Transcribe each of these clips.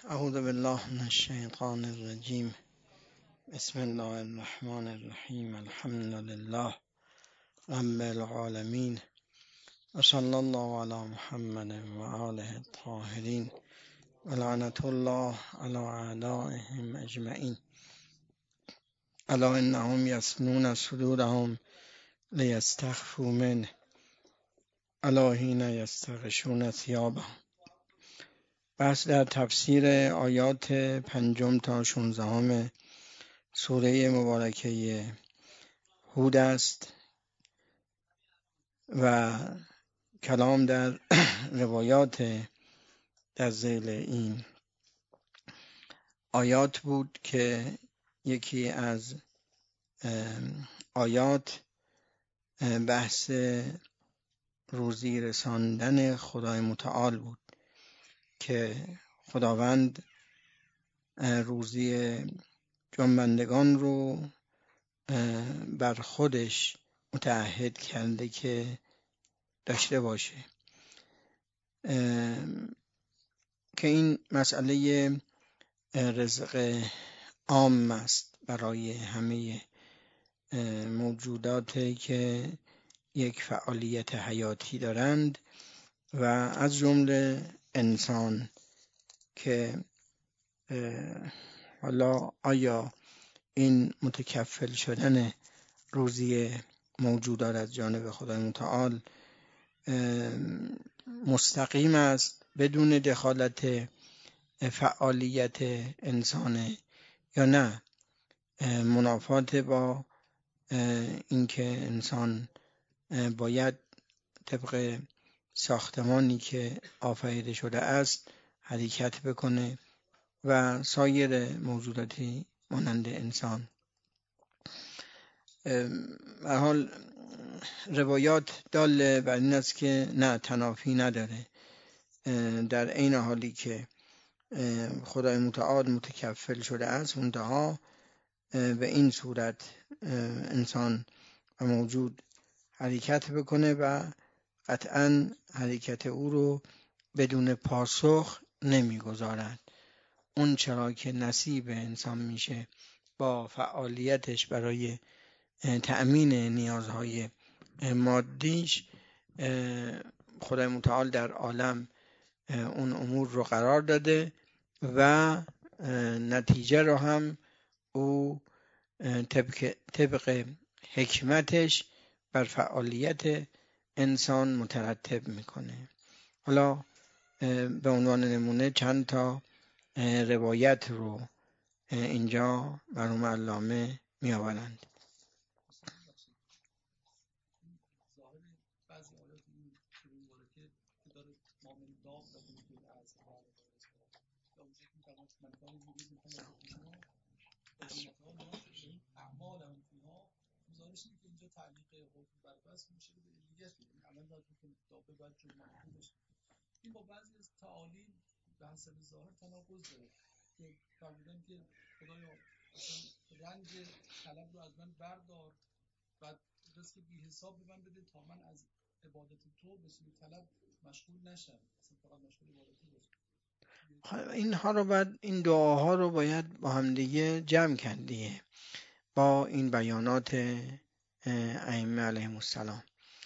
اعوذ بالله من الشیطان الرجیم. بسم الله الرحمن الرحیم. الحمد لله رب العالمین و صلی الله علی محمد و آله الطاهرین و لعنت الله علی اعدائهم اجمعین. الا انهم یثنون صدورهم لیستخفوا منه الا حین یستغشون ثیابهم. بحث در تفسیر آیات 5 تا 16 سوره مبارکه هود است و کلام در روایات در ذیل این آیات بود که یکی از آیات بحث روزی رساندن خدای متعال بود که خداوند روزی جنبندگان رو بر خودش متعهد کرده که داشته باشه، که این مسئله رزق عام است برای همه موجوداتی که یک فعالیت حیاتی دارند و از جمله انسان، که حالا آیا این متکفل شدن روزی موجودات از جانب خدای متعال مستقیم است بدون دخالت فعالیت انسانه یا نه منافات با اینکه انسان باید طبق ساختمانی که آفریده شده است حرکت بکنه و سایر موجوداتی مانند انسان. به حال روایات دال بر این است که نه، تنافی نداره، در عین حالی که خدای متعال متکفل شده است منتها به این صورت انسان و موجود حرکت بکنه و قطعا حرکت او رو بدون پاسخ نمیگذارد. اون چرا که نصیب انسان میشه با فعالیتش برای تأمین نیازهای مادیش، خدای متعال در عالم اون امور رو قرار داده و نتیجه رو هم او طبق حکمتش بر فعالیت انسان مترتب میکنه. حالا به عنوان نمونه چند تا روایت رو اینجا مرحوم علامه می آورند. این با بعضی از تعالیم به حسب ظاهر تناقض داره که فرمودن که خدایا رنج طلب رو از من بردار و رزق بی حساب به من بده تا من از عبادت تو به سوی طلب مشغول نشم، اصلا فقط مشغول عبادت تو باشم. این دعاها رو باید با هم دیگه جمع کرد دیگه با این بیانات ائمه علیهم السلام.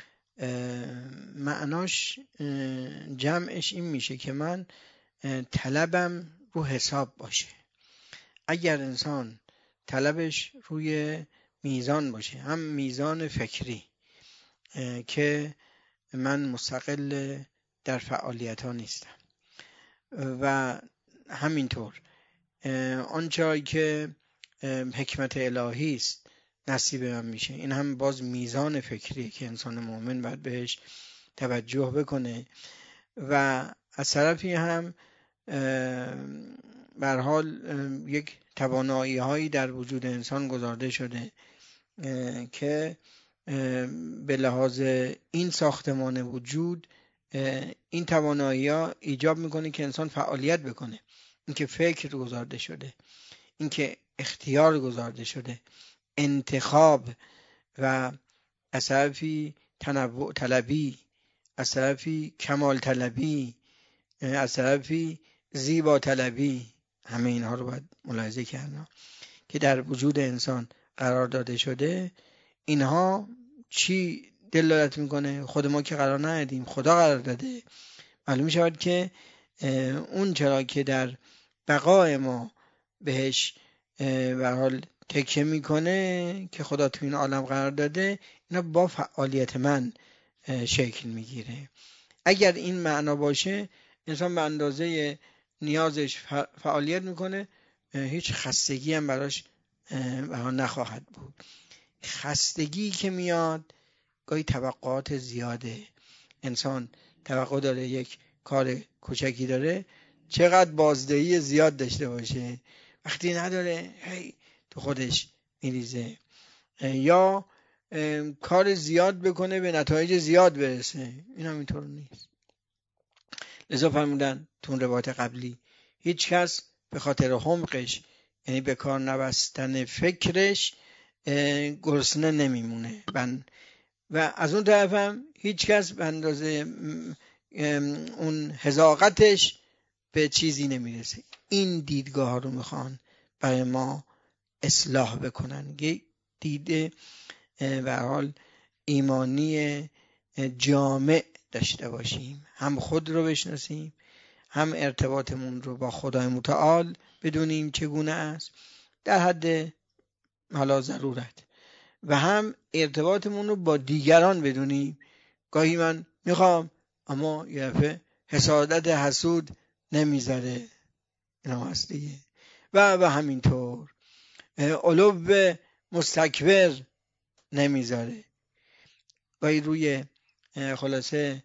معناش جمعش این میشه که من طلبم رو حساب باشه. اگر انسان طلبش روی میزان باشه، هم میزان فکری که من مستقل در فعالیت ها نیستم و همینطور آنچه که حکمت الهی است نصیب من میشه، این هم باز میزان فکری که انسان مؤمن باید بهش توجه بکنه و از طرفی هم به هر حال یک توانایی هایی در وجود انسان گذارده شده که به لحاظ این ساختمان وجود این توانایی ها ایجاب میکنه که انسان فعالیت بکنه، اینکه فکر گذارده شده، اینکه اختیار گذارده شده، انتخاب و از طرفی تنوع طلبی، از طرفی کمال طلبی، از طرفی زیبا طلبی، همه اینها رو باید ملاحظه کرد که در وجود انسان قرار داده شده. اینها چی دلالت میکنه؟ خود ما که قرار ندادیم، خدا قرار داده. معلوم شود که اون چرا که در بقای ما بهش به حال تکیه میکنه که خدا تو این عالم قرار داده، اینا با فعالیت من شکل میگیره. اگر این معنا باشه، انسان به اندازه نیازش فعالیت میکنه، هیچ خستگی هم براش نخواهد بود. خستگی که میاد گاهی توقعات زیاده. انسان توقع داره یک کار کوچکی داره چقدر بازدهی زیاد داشته باشه، وقتی نداره هی تو خودش میریزه، یا کار زیاد بکنه به نتایج زیاد برسه. این هم اینطور نیست. لذا فرمودن تو اون روایت قبلی هیچ کس به خاطر حمقش، یعنی به کار نبستن فکرش، گرسنه نمیمونه. و از اون طرف هم هیچ کس به اندازه اون حذاقتش به چیزی نمیرسه. این دیدگاه ها رو میخوان برای ما اصلاح بکنن، دیده به حال ایمانی جامع داشته باشیم، هم خود رو بشناسیم، هم ارتباطمون رو با خدای متعال بدونیم چگونه است در حد حالا ضرورت، و هم ارتباطمون رو با دیگران بدونیم. گاهی من میخوام اما یه دفعه حسادت حسود نمیذاره، اینا هست دیگه. و همینطور علو مستکبر نمیذاره. گاهی روی خلاصه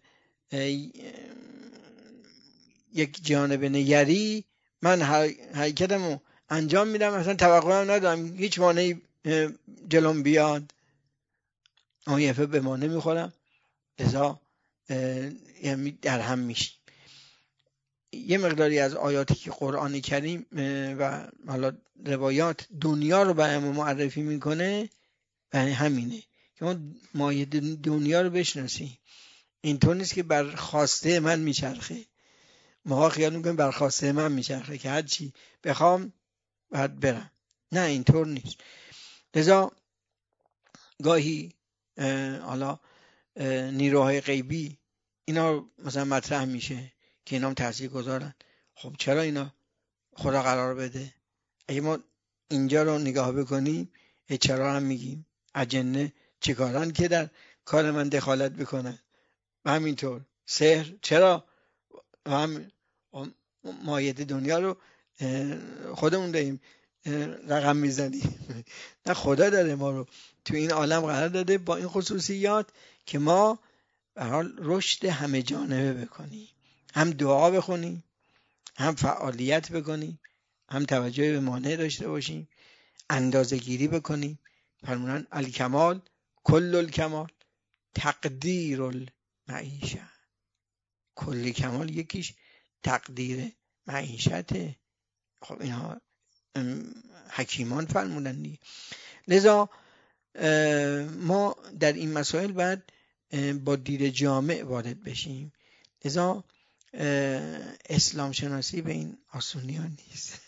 یک جانب نگری من حرکتمو انجام میدم، اصلا توقعم ندارم هیچ مانعی جلوم بیاد، اما یه دفعه به ما نمیخورم، لذا در هم میشیم. یه مقداری از آیاتی که قرآن کریم و حالا روایات دنیا رو برامون معرفی میکنه برای همینه که ما مایه دنیا رو بشناسیم. اینطور نیست که بر خواسته من میچرخه. ما خیال میکنیم بر خواسته من میچرخه که هر چی بخوام باید برم. نه، اینطور نیست. لذا گاهی حالا نیروهای غیبی اینا مثلا مطرح میشه که اینا هم تأثیر گذارن. خب چرا اینا خدا قرار بده؟ اگه ما اینجا رو نگاه بکنیم، چرا هم میگیم اجنه چیکارن که در کار من دخالت بکنن؟ و همینطور سحر چرا؟ و هم مایه دنیا رو خودمون داریم رقم میزنیم. نه، خدا داره ما رو تو این عالم قرار داده با این خصوصیات که ما به حال رشد همه جانبه بکنیم، هم دعا بخونیم، هم فعالیت بکنیم، هم توجه به مانع داشته باشیم، اندازه گیری بکنیم. فرمودن الکمال کل الکمال تقدیر المعیشه. کل کمال یکیش تقدیر معیشته. خب اینها حکیمان فرمودن دیگه. لذا ما در این مسائل باید با دید جامع وارد بشیم. لذا اسلام شناسی به این آسونی ها نیست.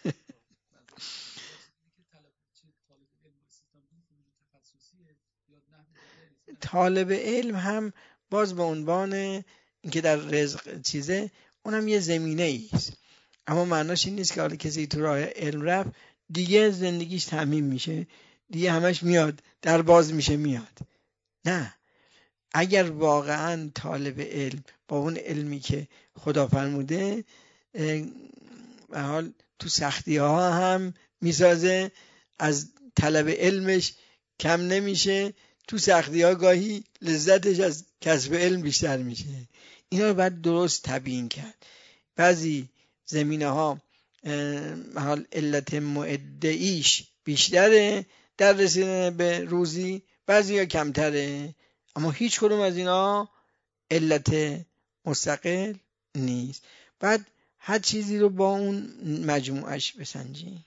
طالب علم هم باز به عنوان اینکه در رزق چیزه، اونم یه زمینه ایست، اما معناش این نیست که حالا کسی تو راه علم رفت دیگه زندگیش تامین میشه، دیگه همش میاد در باز میشه میاد. نه، اگر واقعا طالب علم با اون علمی که خدا فرموده به حال تو سختی ها هم میسازه، از طلب علمش کم نمیشه، تو سختی ها گاهی لذتش از کسب علم بیشتر میشه. اینا رو باید درست تبیین کرد. بعضی زمینه ها حال علت معده‌ایش بیشتره در رسیدن به روزی، بعضی ها کمتره، اما هیچ کدوم از اینا علت مستقل نیست. بعد هر چیزی رو با اون مجموعش بسنجی.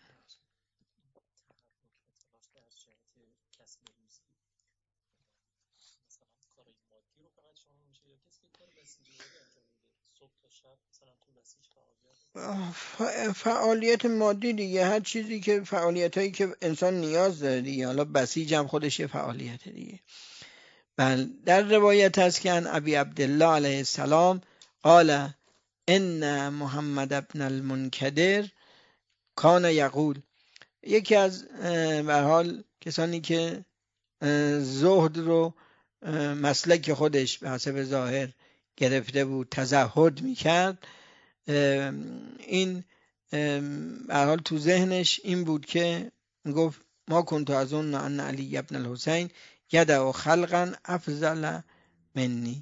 فعالیت مادی دیگه، هر چیزی که فعالیت هایی که انسان نیاز داره دیگه. حالا بسیج هم خودش یه فعالیت دیگه. بل در روایت هست که ان ابی عبدالله علیه السلام قال ان محمد ابن المنکدر کان یقول، یکی از به هر حال کسانی که زهد رو مسلک خودش به حسب ظاهر گرفته بود، تزهد میکرد، این به هر حال تو ذهنش این بود که گفت ما کنت اظن ان علی ابن الحسین یدعو خلقا افضل منی.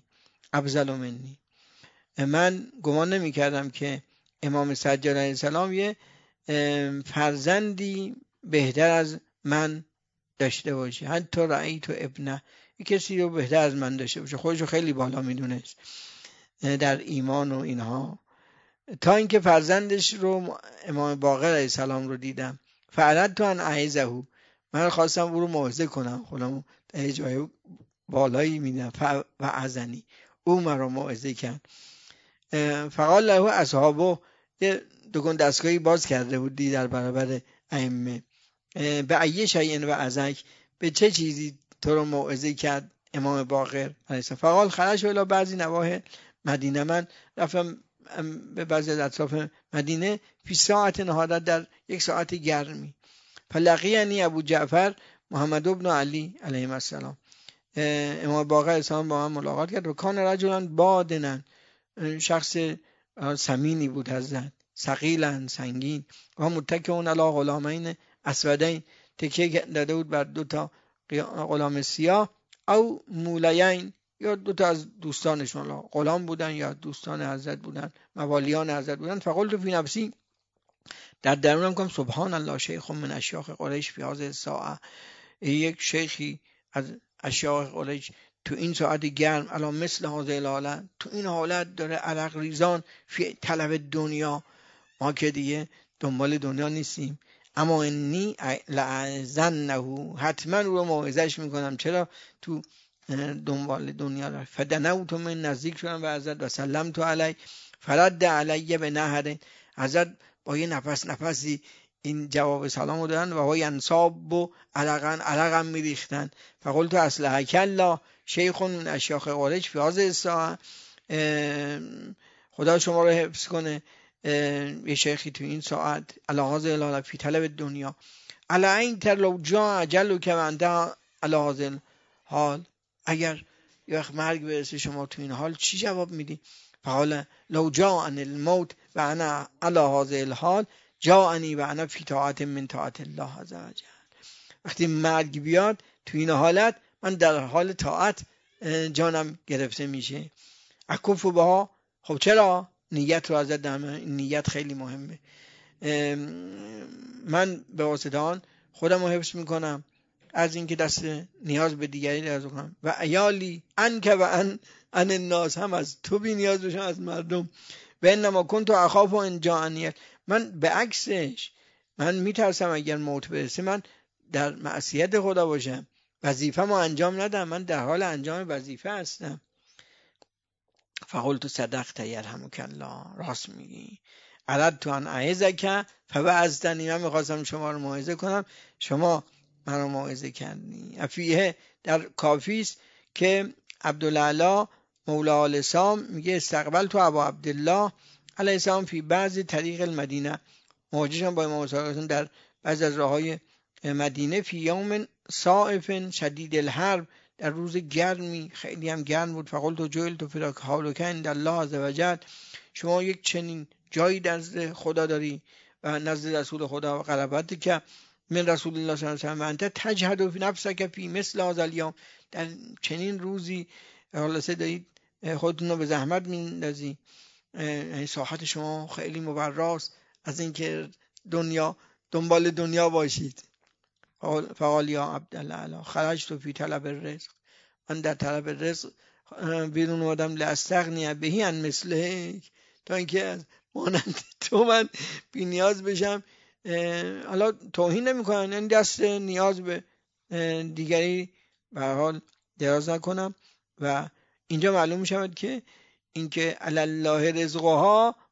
من گمان نمی کردم که امام سجاد علیه السلام یه فرزندی بهتر از من داشته باشه، حتی رأیت ابنه، یه کسی رو بهتر از من داشته باشه. خودش رو خیلی بالا میدونست در ایمان و اینها، تا اینکه فرزندش رو امام باقر علیه السلام رو دیدم. فعلت تو ان اعیذه، من خواستم او رو موعظه کنم، خودم در جای بالایی میدم. فعزنی، او من رو موعظه کرد. فقال له اصحابه، یه دکان دستگاهی باز کرده بودی در برابر ائمه، به ای شیء وعظک، به چه چیزی تو رو موعظه کرد امام باقر علیه السلام؟ فقال خرج الی بعضی نواحی مدینه، من رفتم به بعضی از اطراف مدینه، فی ساعت نهادت، در یک ساعت گرمی، فلقیانی ابو جعفر محمد ابن علی علیه السلام، امام باقر علیه السلام با من ملاقات کرد. و کان رجلا بادنا، شخص سمینی بود حضرت، ثقیلا، سنگین، و متکئون علی غلامین اسودین، تکیه داده بود بر 2 غلام سیاه، او مولیین، یا 2 از دوستانشون، غلام بودن یا دوستان حضرت بودن، موالیان حضرت بودن. فقلت فی نفسی، در درونم گفتم سبحان الله، شیخ من اشیاخ قریش فی هذه الساعه، یک شیخی از اشیاخ قریش تو این ساعت گرم، الان مثل هذه الحالت، تو این حالت داره عرق ریزان فی طلب دنیا. ما که دیگه دنبال دنیا نیستیم، اما انی لعظنه، حتما رو موعظه‌اش میکنم. چرا تو دنبال دنیا رفت؟ فدنوت، من نزدیک شدم به حضرت و سلمت علی، فرد علی به نهر، حضرت با یه نفسی این جواب سلامو دادن و های انصاب و عرقم میریختن. فقلت اصلحک الله شیخ من اشیاخ قریش فی هذه الساعه، خدا شما رو حفظ کنه، یه شیخی تو این ساعت علی هذه الحال فی طلب دنیا، علی این تر لو جا اجلو که منده علی هذه الحال، اگر یه وقت مرگ برسه شما تو این حال چی جواب میدی؟ فقال لو جا ان الموت و انا علی هذه الحال جاءنی و انا فی طاعت من طاعت الله عز وجل، وقتی مرگ بیاد تو این حالت من در حال طاعت جانم گرفته میشه. اکفو بها، خب چرا؟ نیت رو ازت دارم، نیت خیلی مهمه. من به واسطه آن خودم رو حفظ میکنم از اینکه دست نیاز به دیگری دراز کنم. و عیالی انک و ان الناس، هم از تو بی نیاز بشم از مردم. و انما کنت اخاف و ان جاءنی، من به عکسش من میترسم اگر موت برسه من در معصیت خدا باشم، وظیفه‌مو انجام ندم، من در حال انجام وظیفه هستم. فقلت صدقت یرحمک الله، راست میگی. اردت ان اعظک فوعظتنی، من میخواستم شما رو موعظه کنم، شما من رو موعظه کردی. افیه در کافیست که عبدالعلا مولا آل سام میگه استقبل تو ابا عبدالله علیه السلام فی بعض طریق المدینه، مواجهشم با امام حسین در بعض از راههای مدینه، فی یوم صائف شدید الحر، در روز گرمی، خیلی هم گرم بود. فقلت و جویل تو فلاک حالوکن عند الله عز وجل، شما یک چنین جایی نزد خدا داری و نزد رسول خدا، و قربت که من رسول الله صلی الله علیه و سلم انت تجهد فی نفسک فی مثل هذا الیوم، در چنین روزی خلاصه دارید خودتون رو به زحمت میندازی، ساحت شما خیلی مبراست از اینکه دنبال دنیا باشید. فقال یا عبدالله خرجت فی طلب الرزق، من در طلب رزق بیرون اومدم، لاستغنی بهی عن مثله، تا اینکه از مانند تو من بی نیاز بشم. حالا توهین نمی‌کنم، یعنی دست نیاز به دیگری به هر حال دراز نکنم. و اینجا معلوم می‌شود که اینکه علی الله رزقها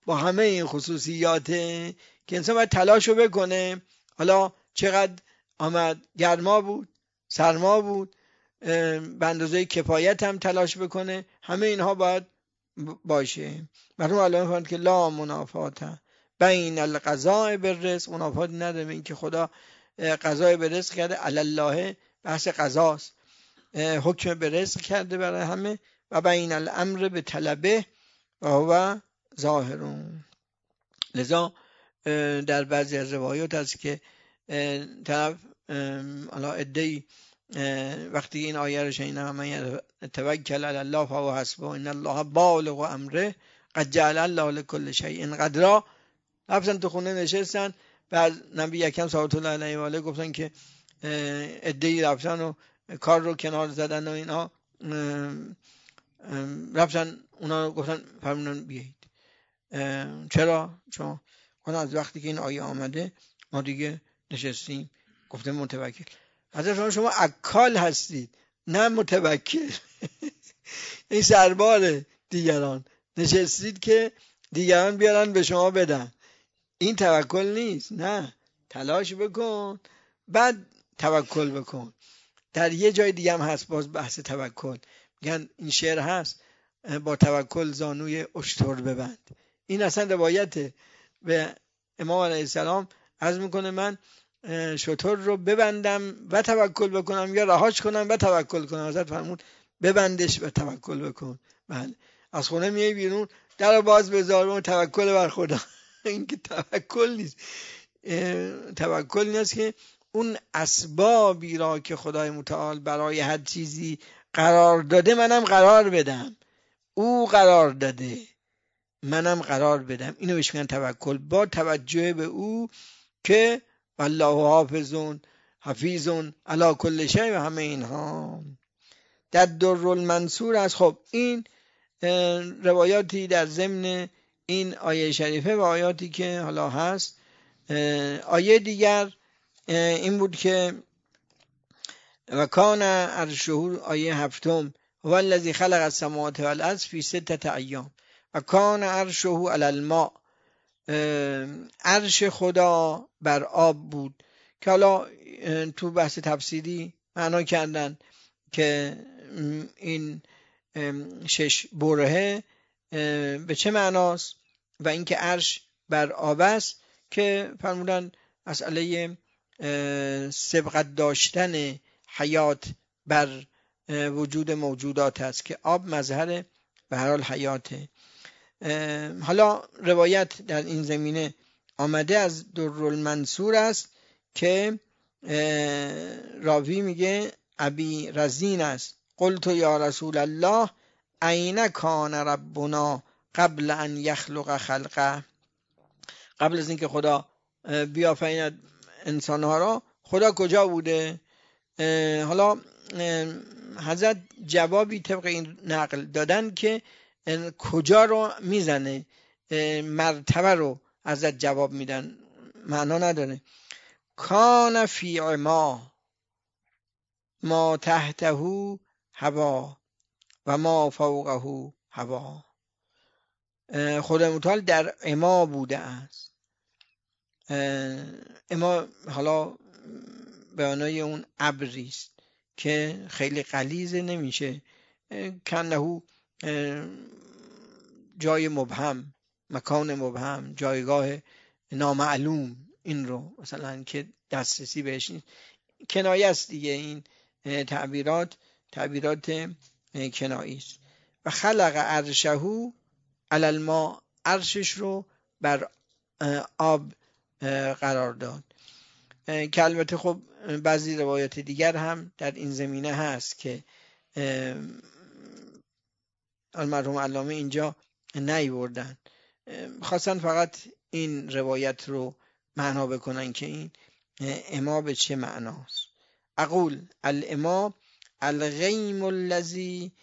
با همه این خصوصیات که انسان باید تلاشو بکنه. حالا چقدر آمد، گرما بود، سرما بود، به اندازه کفایت هم تلاش بکنه، همه اینها باید باشه. مرحوم علامه فرمود که لا منافات بین القضاء بالرزق، منافات نداره این که خدا قضای به رزق کرده، علی الله بحث قضاست، حکم به رزق کرده برای همه، و بین الامر به طلبه و هو ظاهرون. لذا در بعضی از روایات هست که طرف حالا ادعی وقتی این آیه رو شنیدن من توکل علی الله فهو حسبه ان الله بالغ امره قد جعل الله لكل شیء قدرا، رفتن تو خونه نشستن، بعد نبی اکرم صلی الله علیه و آله گفتن که ادعی رفتن و کار رو کنار زدن و اینا، رفتن اونا گفتن فرمودن بیایید. چرا؟ چون از وقتی که این آیه آمده ما دیگه نشستیم. گفته متوکل. حضرت شما اکال هستید نه متوکل. این سربار دیگران نشستید که دیگران بیارن به شما بدن، این توکل نیست. نه، تلاش بکن بعد توکل بکن. در یه جای دیگه هم هست باز بحث توکل، میگن این شعر هست با توکل زانوی اشتر ببند. این اصلا روایته. به امام علیه السلام عرض میکنه من شتر رو ببندم و توکل بکنم یا رهاش کنم و توکل کنم. حضرت فرمود ببندش و توکل بکن. بله، از خونه میای بیرون در باز بذار و توکل بر خدا. این که توکل نیست. توکل نیست که اون اسبابی را که خدای متعال برای هر چیزی قرار داده منم قرار بدم. او قرار داده منم قرار بدم. اینو بهش میگن توکل، با توجه به او که والله حفیظون علی کل شیء و همه اینها. در درالمنصور است. خب این روایاتی در ضمن این آیه شریفه و آیاتی که حالا هست. آیه دیگر این بود که و کان عرشه، آیه هفتم، هو الذی خلق السماوات والارض فی 6 ایام و کان عرشه علی الماء. عرش خدا بر آب بود، که حالا تو بحث تفسیری معنا کردن که این 6 برهه به چه معناست و اینکه عرش بر آب است، که فرمودن مسئله سبقت داشتن حیات بر وجود موجودات است که آب مظهر به هر حال حیاته. حالا روایت در این زمینه آمده از درالمنصور است که راوی میگه ابی رزین است. قلت یا رسول الله این کان ربنا قبل ان یخلق خلقه. قبل از اینکه خدا بیافریند انسانها را خدا کجا بوده؟ حالا حضرت جوابی طبق این نقل دادن که کجا رو میزنه، مرتبه رو حضرت جواب میدن، معنا نداره. کان فی عما ما تحته هوا و ما فوقه هوا. خدای متعال در عما بوده است. عما حالا به معنای اون ابری است که خیلی غلیظ نمیشه، کنه جای مبهم، مکان مبهم، جایگاه نامعلوم، این رو مثلا که دسترسی بهش نیست. کنایه است دیگه. این تعبیرات کنایی است. و خلق عرشه علی الماء، عرشش رو بر آب قرار داد. که البته خب بعضی روایات دیگر هم در این زمینه هست که المرحوم علامه اینجا نیاوردن، خواستن فقط این روایت رو معنا بکنن که این اما به چه معناست. اقول الاما الغیم الذی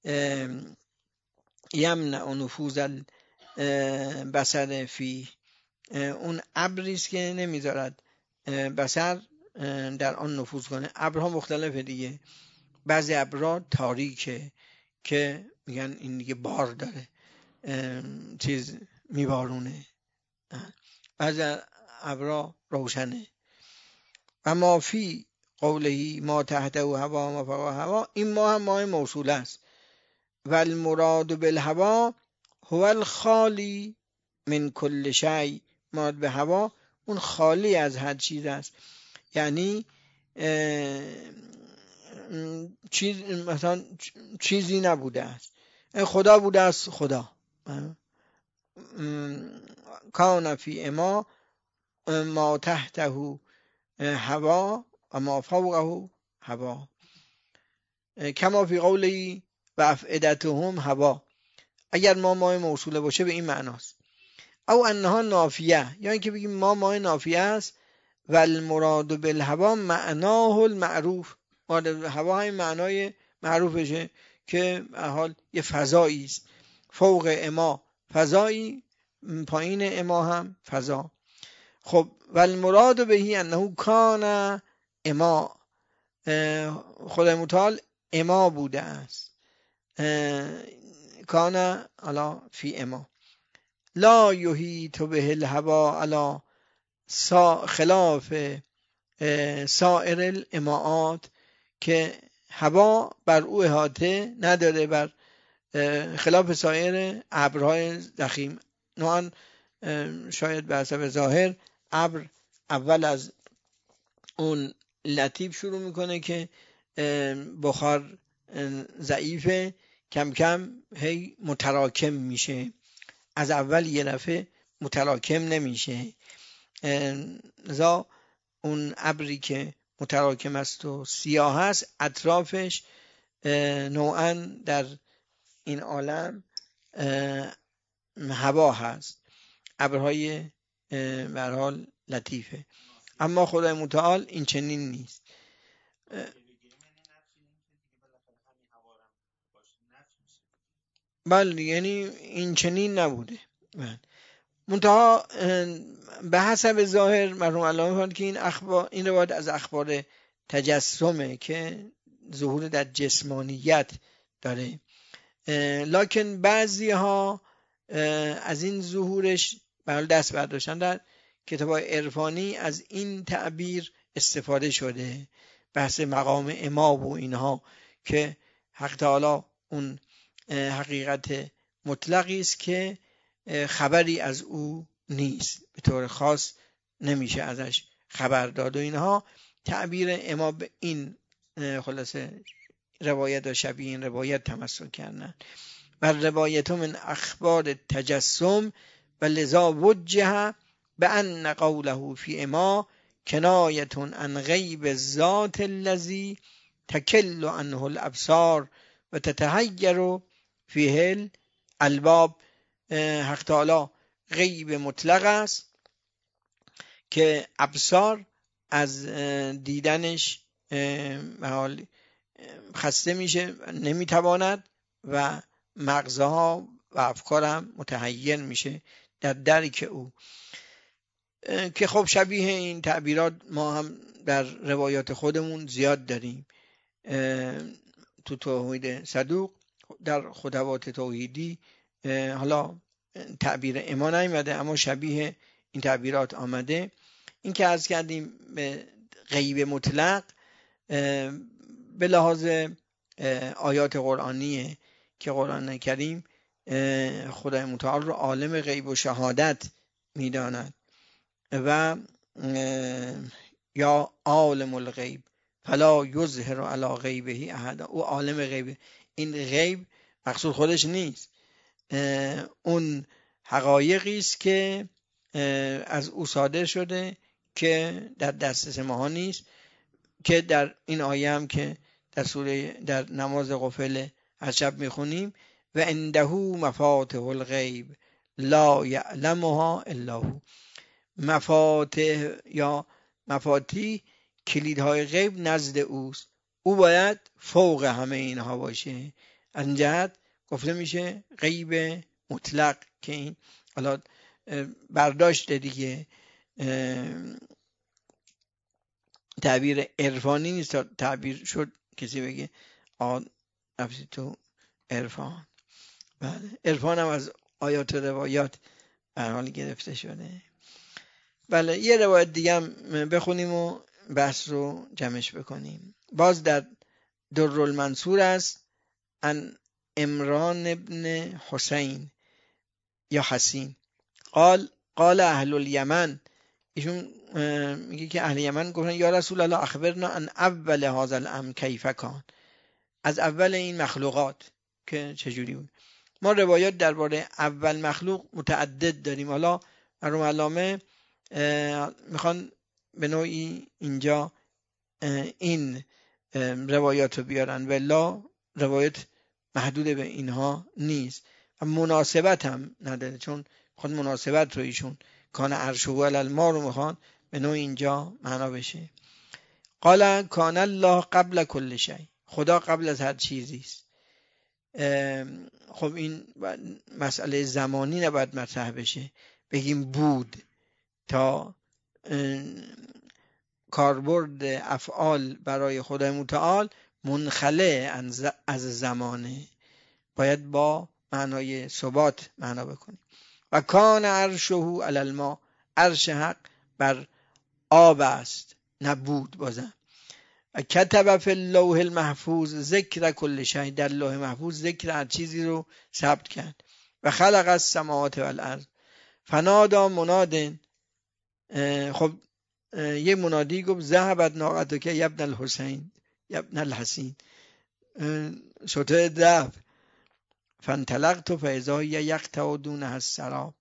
یمنع نفوذ البصر فی. اون ابری است که نمیذارد بصر در آن نفوذ کنه. ابرها مختلفه دیگه. بعضی ابرها تاریکه که میگن این دیگه بار داره، چیز میبارونه، بعضی ابرا روشنه. و ما فی قوله ما تحته هوا ما فوق هوا، این ما هم ماه موصول است. و المراد بالهوا هو الخالی من کل شیء، مراد به هوا اون خالی از هر چیز است. یعنی چیز مثلا چیزی نبوده است، خدا بوده است. خدا کان فی ما ما تحته هوا و ما فوقه هوا، کما فی قولی و افئدتهم هوا. اگر ما مای موصوله باشه به این معناست. او انها نافیه، یا اینکه بگیم ما مای نافیه است. و المراد بالهوا معناه المعروف، مراد هوا همین معنای معروفشه که به حال یه فضایی است. فوق اما فضایی، پایین اما هم فضا. خب و المراد بهی انه کان اما، خدای متعال اما بوده است. کان علا فی اما لا یحیط به الهوا علا خلاف سائر الاماعات، که هوا بر او احاطه نداره، بر خلاف سایر ابرهای ضخیم. نوعا شاید به حسب ظاهر ابر اول از اون لطیف شروع میکنه که بخار ضعیفه، کم کم هی متراکم میشه، از اول یه دفعه متراکم نمیشه. لذا اون ابری که متراکم است و سیاه است اطرافش نوعا در این عالم هوا هست، ابرهای به هر حال لطیفه. اما خدای متعال این چنین نیست. بله، یعنی این چنین نبوده. منتها به حسب ظاهر مرحوم علامه فرمود که این روایت از اخبار تجسمه که ظهور در جسمانیت داره، لکن بعضی ها از این ظهورش برای دست برداشتن. در کتاب‌های عرفانی از این تعبیر استفاده شده، بحث مقام اما و اینها، که حق تعالی اون حقیقت مطلقی است که خبری از او نیست، به طور خاص نمیشه ازش خبر داد و اینها. تعبیر اما به این خلاصه روایت و شبیه این روایت تمسک کردن. و روایت من اخبار تجسم و لذا وجه به ان قوله فی اما کنایت عن غیب الذات الذی تکل عنه الابصار و تتحیر فیه الالباب. حق تعالی غیب مطلق است که ابصار از دیدنش حال خسته میشه، نمیتواند، و مغزها و افکار هم متحیر میشه در درک او. که خب شبیه این تعبیرات ما هم در روایات خودمون زیاد داریم. تو توحید صدوق، در خطبات توحیدی، حالا تعبیر اما نیامده اما شبیه این تعبیرات آمده. این که عرض کردیم به غیب مطلق به لحاظ آیات قرآنیه که قرآن کریم خدای متعال رو عالم غیب و شهادت میداند و یا عالم الغیب فلا یظهر علی غیبه احد. او عالم غیب، این غیب مقصود خودش نیست، اون حقایقی است که از او صادر شده که در دسترس ما نیست، که در این آیه هم که در نماز غفل هر شب میخونیم و عنده مفاتح الغیب لا یعلمها الا هو. مفاتح یا مفاتیح، کلیدهای غیب نزد اوست، او باید فوق همه اینها باشه. از این جهت گفته میشه غیب مطلق، که این حالا برداشت دیگه تعبیر عرفانی نیست. تعبیر شد کسی بگه نفسی تو عرفان. بله، عرفان هم از آیات و روایات به هر حال گرفته شده. بله یه روایت دیگه هم بخونیم و بحث رو جمعش بکنیم. باز در درالمنصور است ان عمران ابن حسین یا حسین قال اهل الیمن، ایشون میگه که اهل یمن گفتن یا رسول الله اخبرنا ان اول هذا الامر کیف کان، از اول این مخلوقات که چجوری بود. ما روایات درباره اول مخلوق متعدد داریم. حالا مرحوم علامه میخوان به نوعی اینجا این روایات رو بیارن، ولی روایت محدود به اینها نیست و مناسبت هم نداره، چون خود مناسبت رو ایشون کان عرشه علی الماء رو میخوان به نوع اینجا معنا بشه. قال کان الله قبل کل شیء، خدا قبل از هر چیزی است. خب این مسئله زمانی نباید مطرح بشه، بگیم بود تا کاربرد افعال برای خدای متعال منخلع از زمانه، باید با معنای ثبات معنا بکنیم. و کان عرشه علی الماء، عرش حق بر آب است نبود. بازم و کتب فی اللوح المحفوظ ذکر کل شیء، در لوح محفوظ ذکر هر چیزی رو ثبت کرد. و خلق السماوات والارض فنادى مناد، خب یه منادی گفت ذهبت ناقتک یا ابن الحسین یا ابن الحسین، شتر دف فانطلقت فاذا هی یقطع دونها السراب،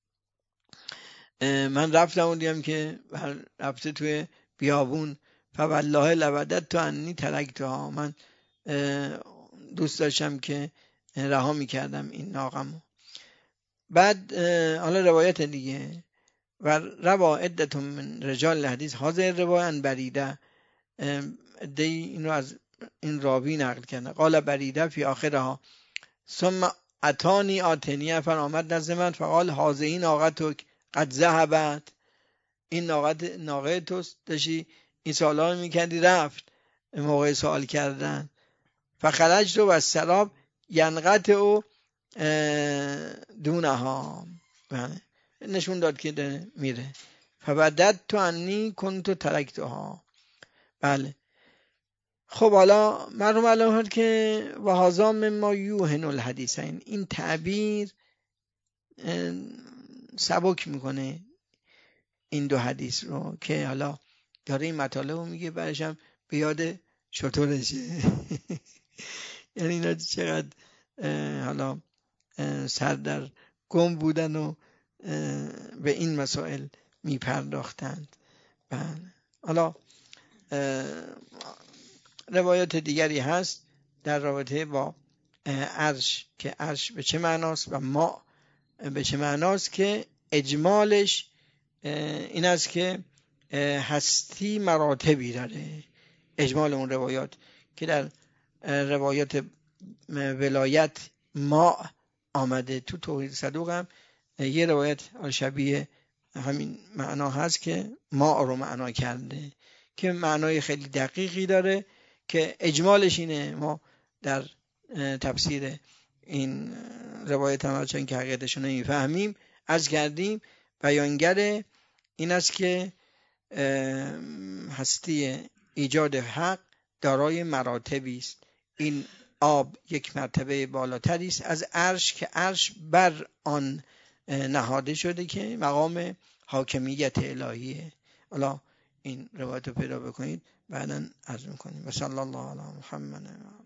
من رفتم و دیدم که رفته توی بیابون، فوالله لوددت انی ترکتها، من دوست داشتم که رها میکردم این ناقمو. بعد حالا روایت دیگه و روا عدة من رجال الحدیث حاضر روایت بریده، دی این رو از این راوی نقل کرده. قال بریده فی آخرها ثم اتانی آتنیه، فرآمد نزد من فقال هذه ناقتک قد ذهبت، این ناقه توست، داشتی این سوالا میکردی رفت موقع سوال کردن. فخرجت و السراب ینقطع دونها، نشون داد که داره میره. فبدت انی کنت ترکتها. بله خب حالا مرحوم علامه که و هذا مما یوهن الحدیثین، این تعبیر سبک میکنه این دو حدیث رو که حالا داره این مطالب رو میگه، بعدش هم به یاد شطورشه یعنی اینا چقدر حالا سر در گم بودن و به این مسائل میپرداختند. حالا روایات دیگری هست در رابطه با عرش که عرش به چه معناست و ما به چه معناست، که اجمالش این است که هستی مراتبی داره. اجمال اون روایات که در روایات ولایت ما آمده، تو توحید صدوق هم یه روایت شبیه همین معنا هست که ما رو معنا کرده، که معنای خیلی دقیقی داره که اجمالش اینه. ما در تفسیر این روایت هم چون که حقیقتشون نمیفهمیم عرض کردیم، بیانگر این است که هستی ایجاد حق دارای مراتبی است. این آب یک مرتبه بالاتری است از عرش که عرش بر آن نهاده شده که مقام حاکمیت الهیه. حالا این روایت رو پیدا بکنید بعداً عرض میکنیم. و صلی الله علی محمد.